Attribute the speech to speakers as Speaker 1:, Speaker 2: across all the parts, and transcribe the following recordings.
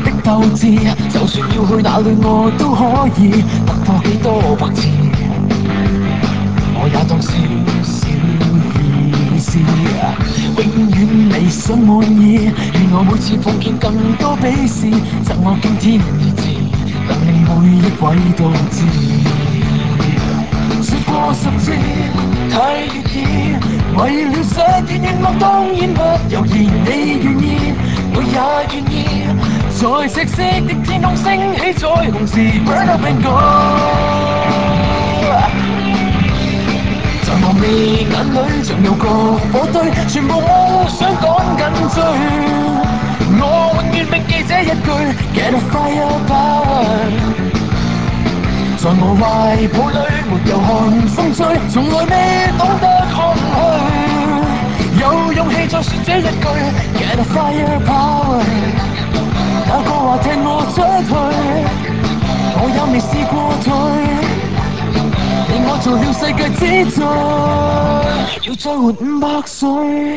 Speaker 1: 的鬥志，就算要去哪裏我都可以突破幾多百次，我也當小小意思，永遠理想滿意，願我每次碰見更多比試，贈我驚天意志，能令每一位都知。說過10次太願意，為了實現願望當然不猶豫，你願意我也願意，在赤色的天空升起彩虹時 Burn up and go， 在我眉眼裏像有個火堆，全部夢想趕緊追，我永遠銘記這一句 Get a fire power，在我懷抱裏沒有寒風吹，從來未懂得空虛，有勇氣再說這一句 Get a fire power， 那個話踢我出去，我也未試過退，令我做了世界之最，要再活500歲。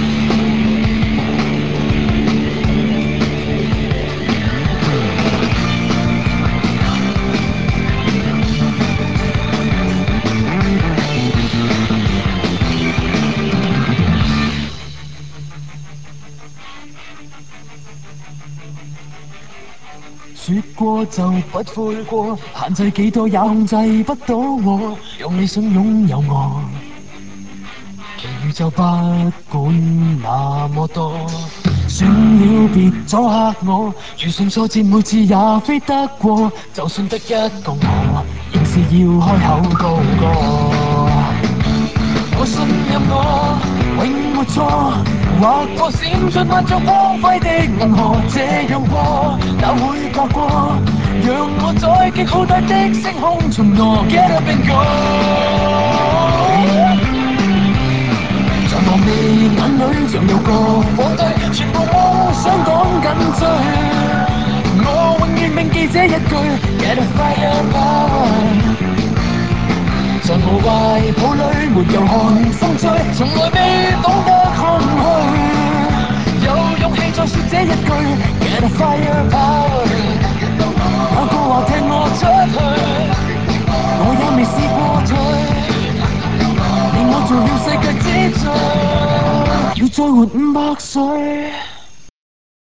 Speaker 1: 說過就不悔過，限制幾多也控制不到我，用理想擁有我，其餘就不管那麼多。算了別阻嚇我，遇上挫折每次也非得過，就算得一個我，仍是要開口高歌。我信任我永沒錯，劃過閃出萬丈光輝的銀河，這樣過哪會覺過？讓我在極浩大的星空巡邏 ，Get up and go， 在我眉眼裏像有個火堆，全部夢想趕緊追，我永遠銘記這一句 Get a fire power，在我懷抱裏沒有寒風吹，從來未懂得空虛，有勇氣再說這一句 Get a fire power， 那個話踢我出去，我也未試過退，令我做了世界之最，要再活500歲。